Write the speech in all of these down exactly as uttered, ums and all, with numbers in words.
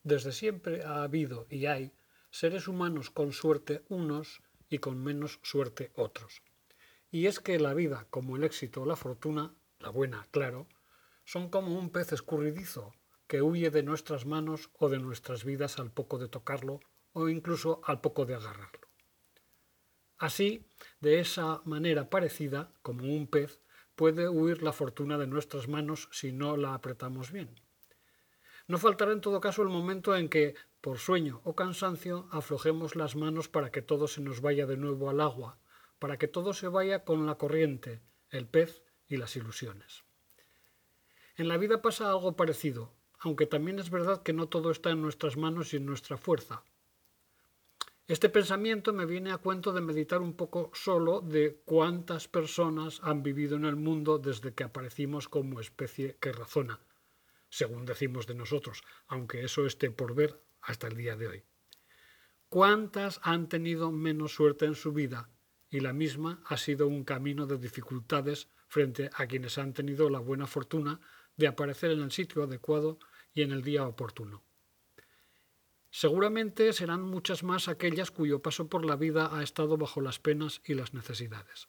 Desde siempre ha habido y hay seres humanos con suerte unos y con menos suerte otros. Y es que la vida, como el éxito o la fortuna, la buena, claro, son como un pez escurridizo que huye de nuestras manos o de nuestras vidas al poco de tocarlo o incluso al poco de agarrarlo. Así, de esa manera parecida, como un pez, puede huir la fortuna de nuestras manos si no la apretamos bien. No faltará en todo caso el momento en que, por sueño o cansancio, aflojemos las manos para que todo se nos vaya de nuevo al agua, para que todo se vaya con la corriente, el pez y las ilusiones. En la vida pasa algo parecido, aunque también es verdad que no todo está en nuestras manos y en nuestra fuerza. Este pensamiento me viene a cuento de meditar un poco solo de cuántas personas han vivido en el mundo desde que aparecimos como especie que razona, según decimos de nosotros, aunque eso esté por ver hasta el día de hoy. ¿Cuántas han tenido menos suerte en su vida? Y la misma ha sido un camino de dificultades frente a quienes han tenido la buena fortuna de aparecer en el sitio adecuado y en el día oportuno. Seguramente serán muchas más aquellas cuyo paso por la vida ha estado bajo las penas y las necesidades.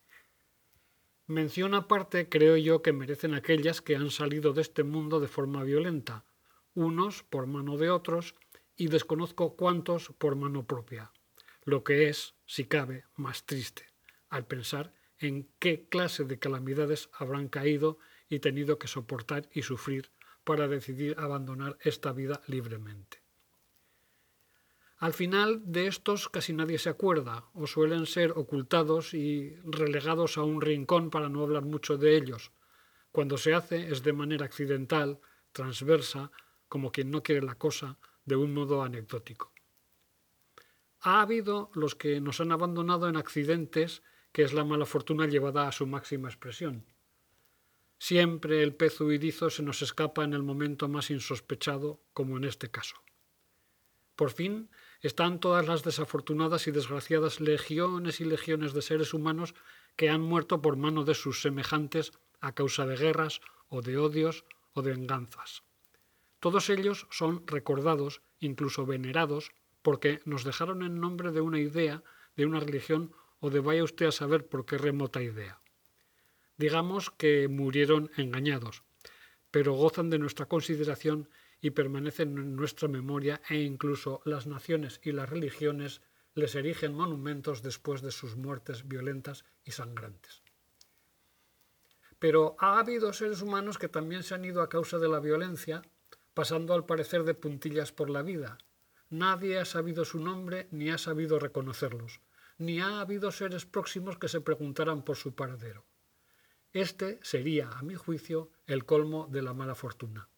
Mención aparte creo yo que merecen aquellas que han salido de este mundo de forma violenta, unos por mano de otros y desconozco cuántos por mano propia, lo que es, si cabe, más triste, al pensar en qué clase de calamidades habrán caído y tenido que soportar y sufrir para decidir abandonar esta vida libremente. Al final de estos casi nadie se acuerda, o suelen ser ocultados y relegados a un rincón para no hablar mucho de ellos. Cuando se hace es de manera accidental, transversa, como quien no quiere la cosa, de un modo anecdótico. Ha habido los que nos han abandonado en accidentes, que es la mala fortuna llevada a su máxima expresión. Siempre el pez huidizo se nos escapa en el momento más insospechado, como en este caso. Por fin están todas las desafortunadas y desgraciadas legiones y legiones de seres humanos que han muerto por mano de sus semejantes a causa de guerras o de odios o de venganzas. Todos ellos son recordados, incluso venerados, porque nos dejaron en nombre de una idea, de una religión o de vaya usted a saber por qué remota idea. Digamos que murieron engañados, pero gozan de nuestra consideración y permanecen en nuestra memoria e incluso las naciones y las religiones les erigen monumentos después de sus muertes violentas y sangrantes. Pero ha habido seres humanos que también se han ido a causa de la violencia, pasando al parecer de puntillas por la vida. Nadie ha sabido su nombre ni ha sabido reconocerlos, ni ha habido seres próximos que se preguntaran por su paradero. Este sería, a mi juicio, el colmo de la mala fortuna.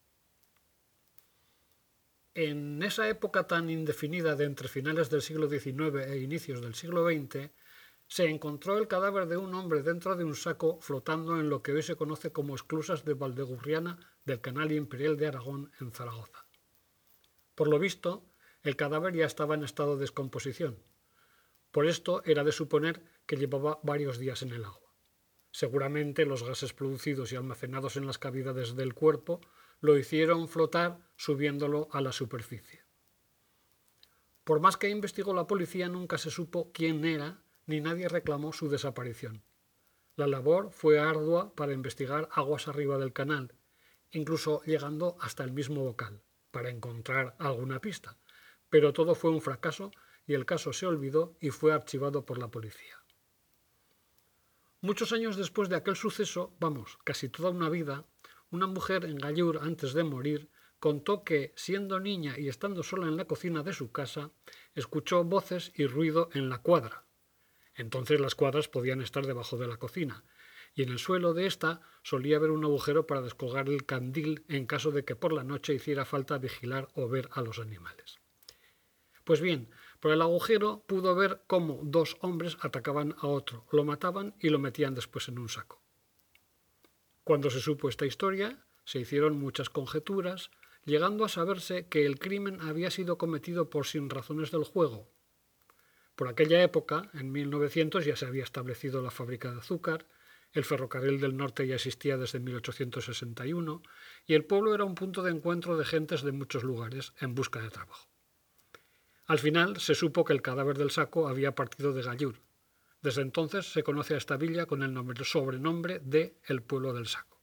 En esa época tan indefinida de entre finales del siglo diecinueve e inicios del siglo veinte, se encontró el cadáver de un hombre dentro de un saco flotando en lo que hoy se conoce como esclusas de Valdegurriana del Canal Imperial de Aragón en Zaragoza. Por lo visto, el cadáver ya estaba en estado de descomposición. Por esto era de suponer que llevaba varios días en el agua. Seguramente los gases producidos y almacenados en las cavidades del cuerpo lo hicieron flotar subiéndolo a la superficie. Por más que investigó la policía, nunca se supo quién era ni nadie reclamó su desaparición. La labor fue ardua para investigar aguas arriba del canal, incluso llegando hasta el mismo bocal, para encontrar alguna pista, pero todo fue un fracaso y el caso se olvidó y fue archivado por la policía. Muchos años después de aquel suceso, vamos, casi toda una vida, una mujer en Gallur, antes de morir, contó que, siendo niña y estando sola en la cocina de su casa, escuchó voces y ruido en la cuadra. Entonces las cuadras podían estar debajo de la cocina, y en el suelo de ésta solía haber un agujero para descolgar el candil en caso de que por la noche hiciera falta vigilar o ver a los animales. Pues bien, por el agujero pudo ver cómo dos hombres atacaban a otro, lo mataban y lo metían después en un saco. Cuando se supo esta historia, se hicieron muchas conjeturas, llegando a saberse que el crimen había sido cometido por sinrazones del juego. Por aquella época, en mil novecientos, ya se había establecido la fábrica de azúcar, El ferrocarril del norte ya existía desde mil ochocientos sesenta y uno y el pueblo era un punto de encuentro de gentes de muchos lugares en busca de trabajo. Al final se supo que el cadáver del Saco había partido de Gallur. Desde entonces se conoce a esta villa con el nombre, sobrenombre de El Pueblo del Saco.